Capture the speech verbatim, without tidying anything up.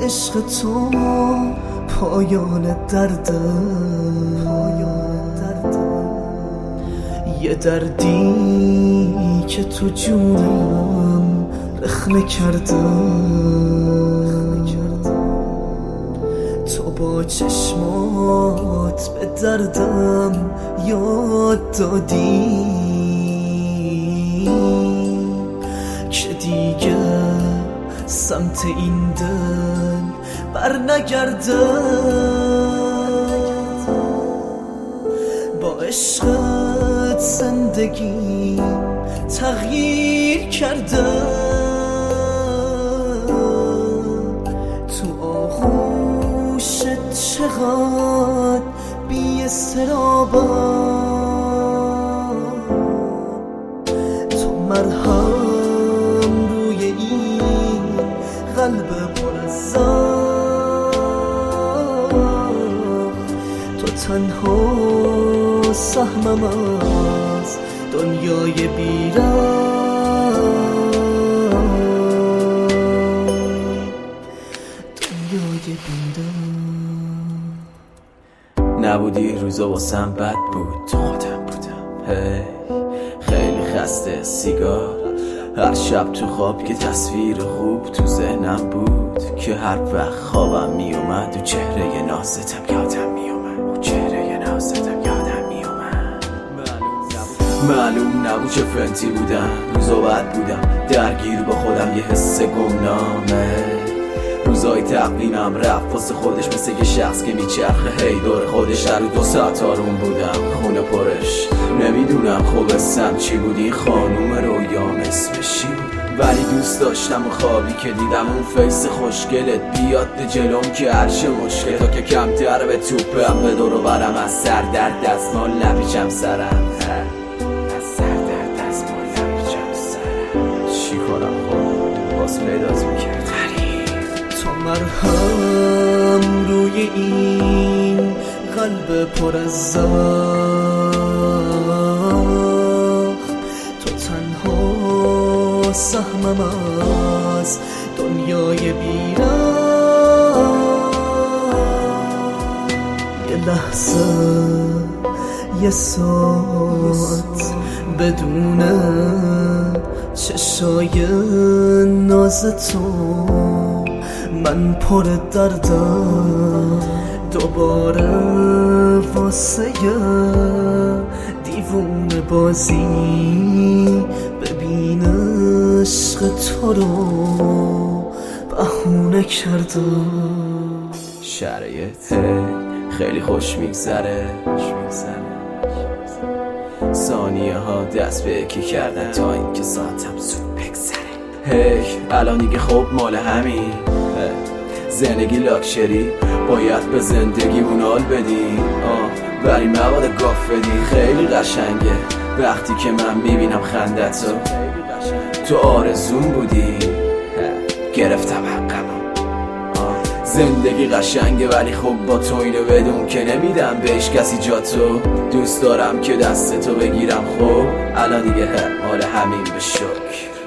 عشق تو پایان درد، یه دردی که تو جونم رخنه کرده. تو با چشمات به دردم یاد دادی که دیگه سمت این دل بر نگرده. با عشقت زندگی تغییر کرده. تو آغوشت چقدر بی استرابم، تو مرهم روی این قلب پر از زخم. تو تنها سهمم از دنیای بیرم، دنیای بیرم. نبودی روزا واسم بد بود، تو خودم بودم. هی خیلی خسته سیگار هر شب تو خواب که تصویر خوب تو ذهنم بود، که هر وقت خوابم می اومد و چهره نازتم یادم می اومد، و چهره نازتم یادم می اومد. معلوم نبود چه فنتی بودم، روزا بد بودم درگیر با خودم، یه حس گمنامه. روزای تقویمم رفت واسه خودش مثل یه شخص که میچرخه هی دور خودش. هر دو ساعت آروم بودم خونه پرش، نمیدونم خوب اسم چی بود، این خانوم رویام اسمش چی بود. ولی دوست داشتم و خوابی که دیدم اون فیس خوشگلت بیاد به جلوم که عرش مشکل. تا که کمتر به توپم به دور و برم، از سر در دستمال نپیچم سرم، از سر در دستمال نپیچم سرم. چی کنم خب باز پیدات میکرد. مرهم روی این قلب پر از زخم، تو تنها سهمم از دنیای بیرم. یه لحظه یه ساعت بدون چشای ناز تو من پر دردم. دوباره واسه دیوونه بازی ببین عشق تو رو بهونه کردم. شرایط خیلی خوش میگذره، ثانیه ها دست به یکی کردن تا اینکه ساعتم زود بگذره. هی الان دیگه خب مال همین زندگی لاکچری، باید به زندگیمون حال بدیم آه ولی مواد گاف بدیم. خیلی قشنگه وقتی که من میبینم خندت رو، تو آرزون بودی گرفتم حقمو. زندگی قشنگه ولی خب با تو اینو بدون که نمیدم بهش کسی جاتو. دوست دارم که دستتو بگیرم، خب الان دیگه مال همین به شکر.